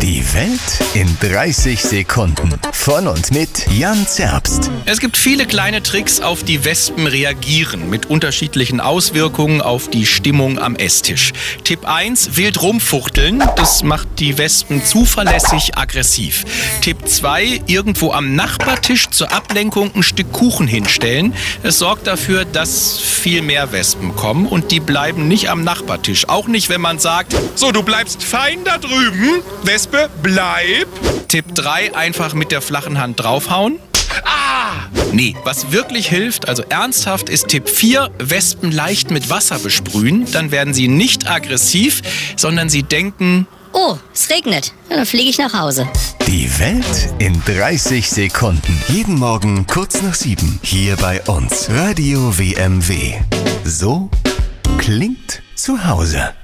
Die Welt in 30 Sekunden. Von und mit Jan Zerbst. Es gibt viele kleine Tricks, auf die Wespen reagieren, mit unterschiedlichen Auswirkungen auf die Stimmung am Esstisch. Tipp 1, wild rumfuchteln, das macht die Wespen zuverlässig aggressiv. Tipp 2, irgendwo am Nachbartisch zur Ablenkung ein Stück Kuchen hinstellen. Es sorgt dafür, dass viel mehr Wespen kommen und die bleiben nicht am Nachbartisch. Auch nicht, wenn man sagt, so, du bleibst fein da drüben, Wespe, bleib. Tipp 3, einfach mit der flachen Hand draufhauen. Nee, was wirklich hilft, also ernsthaft, ist Tipp 4, Wespen leicht mit Wasser besprühen. Dann werden sie nicht aggressiv, sondern sie denken, oh, es regnet. Dann fliege ich nach Hause. Die Welt in 30 Sekunden. Jeden Morgen kurz nach 7. Hier bei uns. Radio WMW. So klingt zu Hause.